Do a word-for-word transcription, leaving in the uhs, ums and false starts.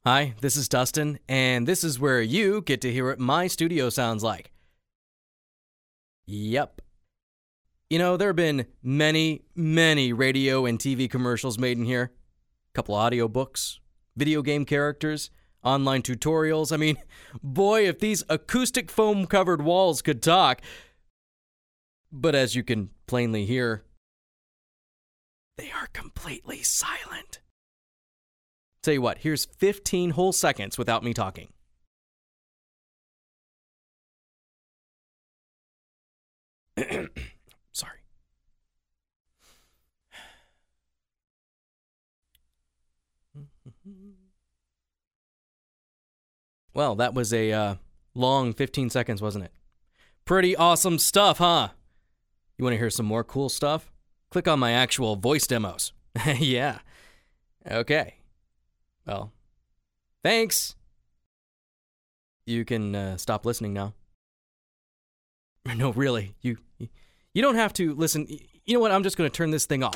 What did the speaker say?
Hi, this is Dustin, and this is where you get to hear what my studio sounds like. Yep. You know, there have been many, many radio and T V commercials made in here. A couple audiobooks, video game characters, online tutorials. I mean, boy, if these acoustic foam-covered walls could talk. But as you can plainly hear, they are completely silent. Tell you what, here's fifteen whole seconds without me talking. Sorry. Well, that was a uh, long fifteen seconds, wasn't it? Pretty awesome stuff, huh? You want to hear some more cool stuff? Click on my actual voice demos. Yeah. Okay. Well, thanks. You can uh, stop listening now. No, really. You you don't have to listen. You know what? I'm just going to turn this thing off.